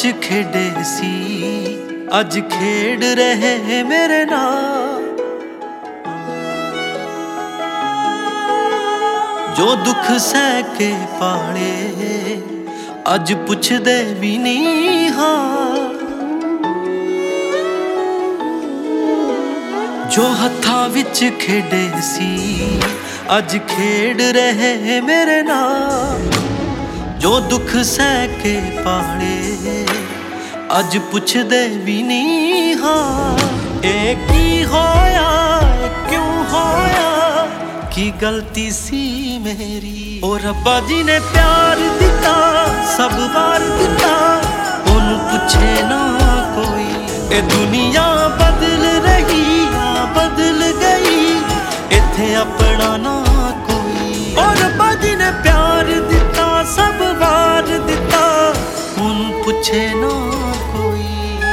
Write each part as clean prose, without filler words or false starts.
विच खेडे सी अज खेड रहे मेरे नाल। जो दुख सह के पाले अज पुछदे भी नहीं हाल। जो हत्थां विच खेडे सी अज खेड रहे मेरे नाल। जो दुख सह के पाले अज पुछदे भी नहीं हाल। ए की होया क्यों होया की गलती सी मेरी। ओ रब्बा जी ने प्यार दिता सब वार दिता ओनू पुछे ना कोई। ए दुनिया बदल रही बदल गई इत्थे अपना ना कोई। ओ रब्बा जी ने प्यार दिता सब वार दिता ओनू पुछे ना कोई।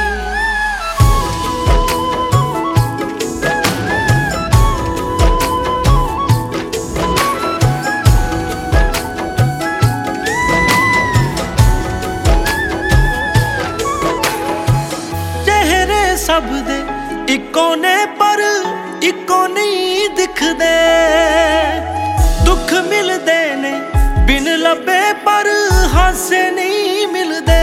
सब दे इको ने पर इको नहीं दिखदे। दुख मिलदे ने बिन लभे पर हासे नहीं मिलदे।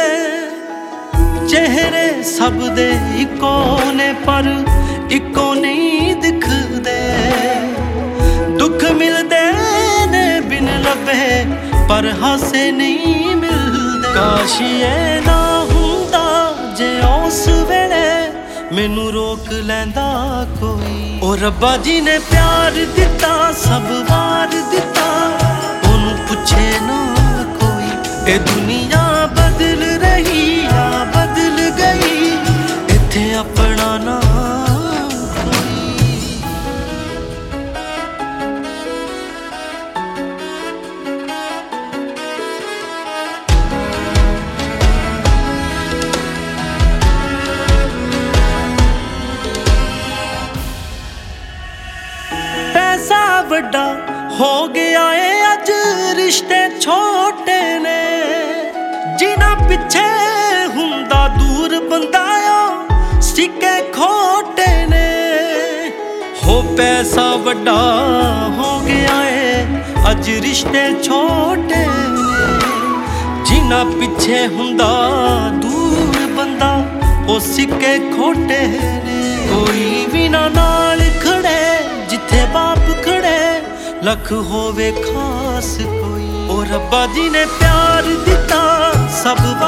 चेहरे सब दे इको ने पर इको नहीं दिखदे। दुख मिलदे ने बिन लभे पर हासे नहीं मिलदे। काश ये ना हुंदा जे उस वेले मैनू रोक लैंदा कोई। ओ रब्बा जी ने प्यार दिता सब वार दिता ओनू पुछे ना कोई। ए दुनिया बदल रही या बदल गई इत्थे अपना ना बड़ा हो गया है अज रिश्ते छोटे ने। जिन्हां पिछे हुंदा दूर बंदा सिक्के खोटे ने। हो पैसा बड़ा हो गया है अज रिश्ते छोटे ने। जिन्हां पिछे हुंदा दूर बंदा ओ सिक्के खोटे ने। कोई भी ना नाल खड़े जिथे बाप खड़े लख होवे खास कोई। ओ रब्बा जी ने प्यार दिता सब